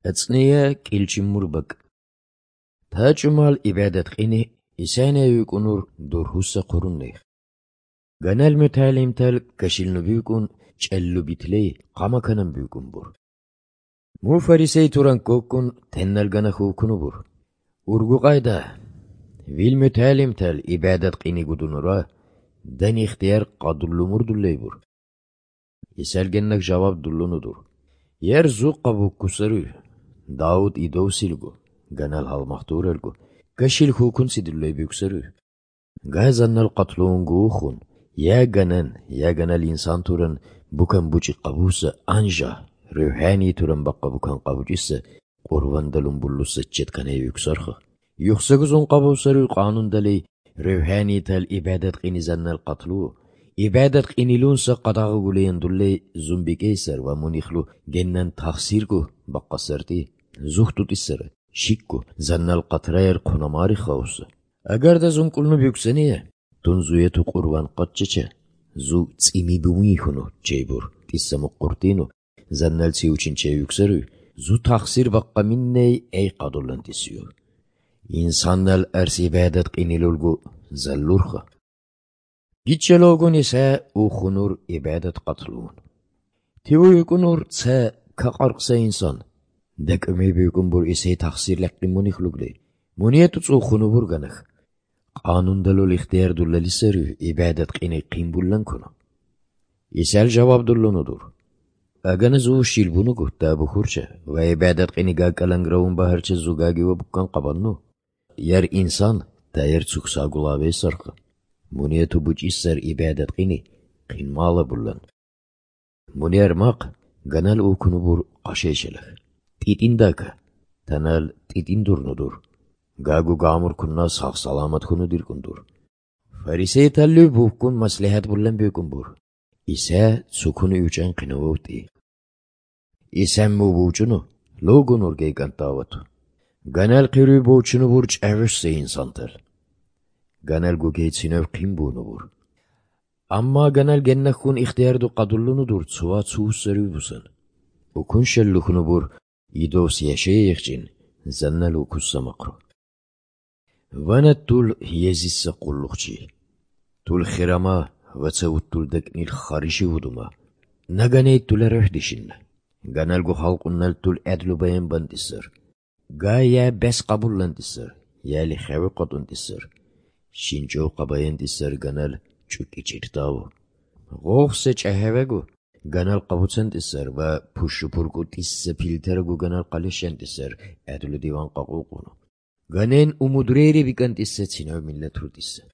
Ацныя килчиммурбак. Таачумал ибадат қини исана юкунур дурхуса қуруннех. Ганал муталимтал кашилну бюкун чаллу битлей қамаканам бюкун бур. Му фарисей туран кокун теннал ганаху кунубур. Ургу қайда. Вил муталимтал ибадат қини гудунура дан ихтияр қадуллумур дуллей бур. Исалгеннак жаваб дуллунудур. Яр зу қабук кусару. Дауд идоусилгу. Ганал халмахтурелгу. Кашил хукун сидуллей бюксару. Газаннал қатлунгу ухун. Я ганал инсан туран букан бучи қабуса анжа. Рухани туран баққа букан қабучиса қурвандалун буллуса четкане бюксарха. Юхсагузун қабусару қанундалей рухани тал ибадат қинизаннал қатлу. İbadet qinilunsa qadağı guleyen dulle zumbikeyser ve munixlu gennen taxsirgu baqqasarti zuhtut isser şikku zannal qatrayer qunamari xawsa. Agar da zumkulnu bükseniye tunzuyetu qurvan qatçeçe zu tsimi bumihunu ceybur tissamu qurtinu zannal siuçinçe yükseru zu taxsir baqqa minney ey qadullan tisiyor. İnsannal ers ibadet qinilulgu zallurxa. Gitçelogun ise uxunur ibadet qatlun. Tivu yukunur tse kaqarqsa insan. Dek ömey büyükün bur ise taksirlekli munixlugli. Muniyetuts uxunu burganık. Qanundalul ihtiyar dullali serü ibadet qini qimbullan kunu. İsel cevap dullunudur. Aganız u şilbunu guhta bukhurça ve ibadet qini gaqalangravun baharça zugagi ve bukkan qabannu. Yer insan tayir tsuksa gulave sarqı. Muniyetu buç isser ibadet qini qinmala bullan. Muniyar maq ganal ukunu bur qaşeşelek. Titindaka tanal titindurnudur. Gagu gamur kunna sağ salamat kunu dirkundur. Farisey tallu bukkun maslahat bullan büyükun bur. İse sukunu üçen qinavoti. İsem mu buçunu logunur geygan tavatu. Ganal qiru buçunu bur çavuşse insantal. Ganal gugeytsinöv qimbunu bur. Amma ganal gennakhun ihtiyardu qadullunudur tsuva tsuussarı busan. Ukun şellukhunu bur idos yaşayıqcin zannal ukussa maqru. Vanat tul yezissa qulluqchi. Tul khirama vatsavut tul deknil kharişi vuduma. Naganeyt tul röhdişin. Ganal gu halqunnal tul adlu bayan bandisar. Gaya bes qabullandisar. Yali khawi qadundisar. Şinço qabayan disar ganal çük içirtavu. Qoğse çahevegu ganal qabutsan disar ve puşupurgu tisse piltergu ganal qalişen disar adlu divan qaququnu. Ganen umudreri bikan tisse çinav milletru disse.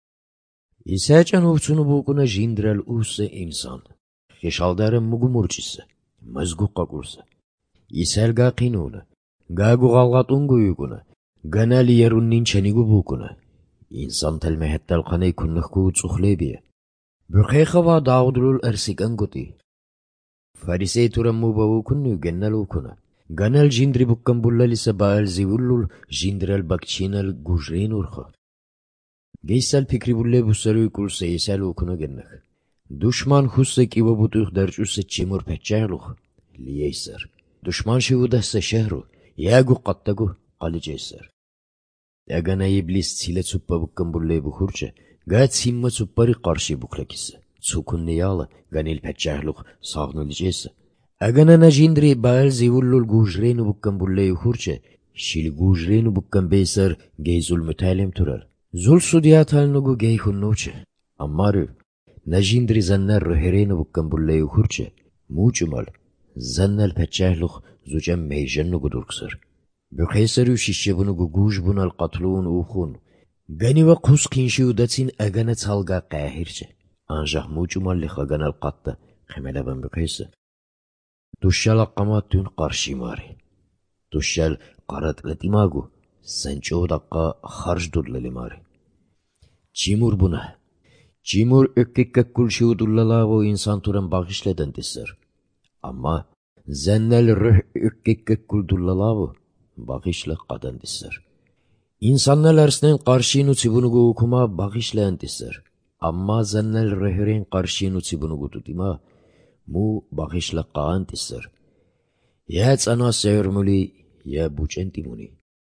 İsaçan uvçunu buquna jindral usse insan. Xişaldarın mugumurçisi. Mazgu qaqursa. İsal ga qinuna. Gagu qalqatungu yuguna. Ganal yerunnin çanigu buquna. İnsan telmehettel qanay kunnakku tsuxlebiye. Bürxeyxa va dağudulul ersikan guti. Farisey turan mubavu kunnu gennalu kuna. Ganal jindri bukkan bullalisa baal zivullul jindral bakçinal gujreyn urxa. Geysal fikri bulle bussaru kulsa isal ukunu gennak. Düşman hussek iwa butuq darcusa çimur peçağluq. Liyeysar. Düşman şivudassa şehru. Yagu qattagu qaliceyser. Agana iblis sile tsuppa bukkan bulle bukhurça, gayet simma tsuppari qarşı buklakisi. Tsukun niyala, ganil peçahluq sağnulicesi. Agana na jindri baal zivullul gujrenu bukkan bulle yukhurça, şil gujrenu bukkan beysar geyzul mütalim turar. Zul sudiyat halnugu gey hunnuça. Ammaru, na jindri zannar ruherenu bukkan bulle yukhurça, muçumal, zannal peçahluq zucam meyjannugu durksar. Bürxeyserü şişebunu guguj bunal qatlun uxun. Gani ve qus qinşiu datsin agana çalga qahirce. Anjah mucumalli xaganal qatta qimelaban bürxeyse. Duşşal aqamat dün qarşimari. Duşşal qarat latimagu. Sanço daqqa xarj dullalimari. Çimur buna. Çimur ökkekak kulşiu dullalavu insan turan bağışledan disser. Amma zannal rüh ökkekak kul dullalavu. Bağışla qadan disser. İnsanlar ersnen qarşinu tsibunugu ukuma bağışlayan disser. Amma zannal rehreyn qarşinu tsibunugu tutima mu bağışla qaan disser. Я цанас севермули, я бучентимуни.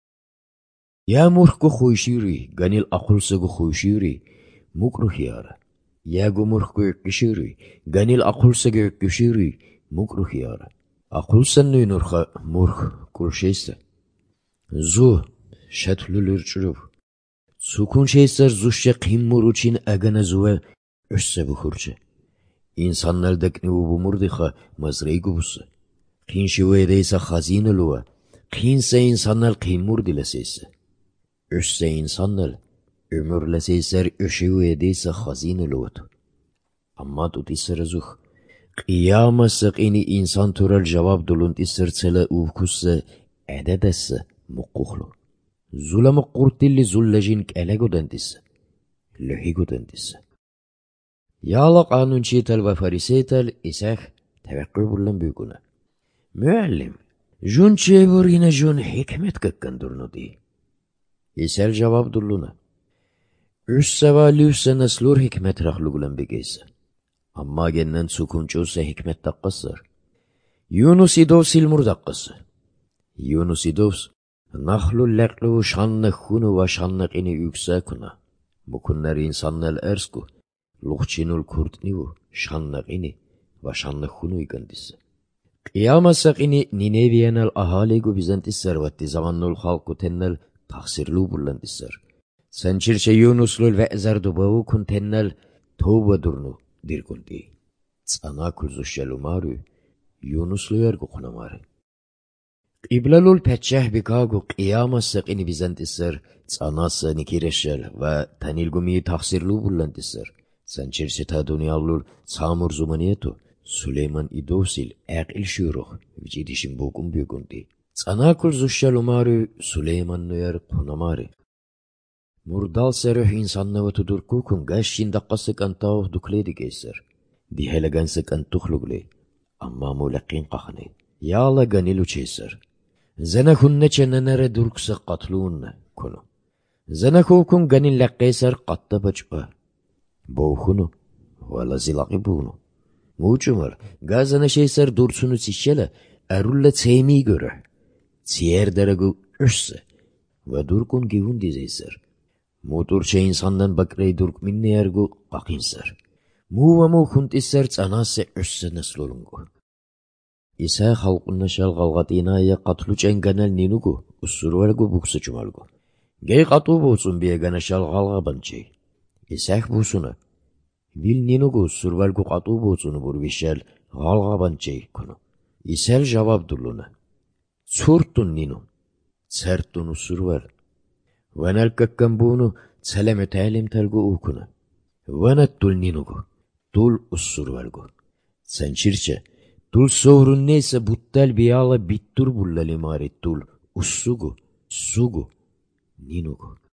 Я мурхку хуйшири, ганил ақулсагу хуйшири, мукрухиара. Я гумурхку юккишири, ганил ақулсагу юккишири, мукрухиара. Ақулсанну нурха мурх куршейса. Зу шатлулурчурув. Сукун şeyser zuşça qimmur için agana zuve össe bukhurça. İnsanlardaki bu murdiha mazrey gubussa. Qin şiveyse xazine luva. Qinse insanlar qimmur dileseyse. Össe insanlar ömürleseyser öşiveyse xazine luvatu. Amma tutisser zuh. Qiyamasa qini insan turar cevap dulunt issertsele uvkusse ededesse muqukhlu. Zulama qurtilli zullajin k'elegodantisse. Luhigodantisse. Yala qanunchital ve fariseytal isah tevekkü bullan büyükuna. Müellim, jun çevur yine jun hikmet kakkandurnu di. İsel cevap dulluna. Üsseva lüsse neslur hikmet rahlugulan begeyse. Amma genen sukunçusa hikmet taqqasır. Yunus idov silmur taqqası. Yunus idov Nahlu leklu şanlı hunu ve şanlı qini yüksakuna. Bukunlar insanlar ersku. Luhçinul kurtnivu şanlı qini ve şanlı hunu yıkandisi. Qiyamasa qini Nineviyenel ahaligu bizantis servatti zamannul halku tennel taksirlu burlandisser. Sençirçe Yunuslul ve ezerdubavu kun tennel tövbe durnu dirgundi. Tsana kulzuşşelumaru Yunuslu yergu kunamari. İblalul peçeh bikagu qiyamasa qini bizantisser, tsanasa nikireşel ve tanilgumi taksirlu burlandisser. Sençirçe ta dunyallul samur zumaniyetu Süleyman idovsil aqil şuruh vcidişim bokum büyügundi. Tsanakul zuşşel umaru Süleyman nuyar kunamari. Murdal seruh insannavatı durkukun gaşşin daqqası kantavuh dukledi geyser. Dihelegansı kantuhlugli. Amma mulaqin qahni. Yala ganilu çeyser. Zanakun neçenenere durksa qatlun kunu. Zanakukun ganin laqqeyser qatta bacba. Boğunu. Vala zilaqi bunu. Muçumar, gazana şeyser dursunu sişele, erulle teymi göre. Tiyer deregu össe. Ve durkun givun dizeyser. Muturça insandan bakrey durk minne ergu qaqinser. Muva mu kuntisser tsanase össe neslolungu. İsa halqunna şal galgatina ya qatluçen ganal ninugu, ussurvalgu buksa cumalgu. Gey qatu bolsun biye gana şal galgabançey. İsa busuna. Vil ninugu ussurvalgu qatu bolsunu burvişel galgabançey kunu. İsel cevap dulluna. Surtun ninu. Sertun ussurval. Venel kakkan bunu seleme talim telgu ukuna. Venet tul ninugu. Tul ussurvalgu. Sençirçe. Tul sovrun neyse buttal biyala bittur bullal imaret tul ussugu, sugu, ninugu.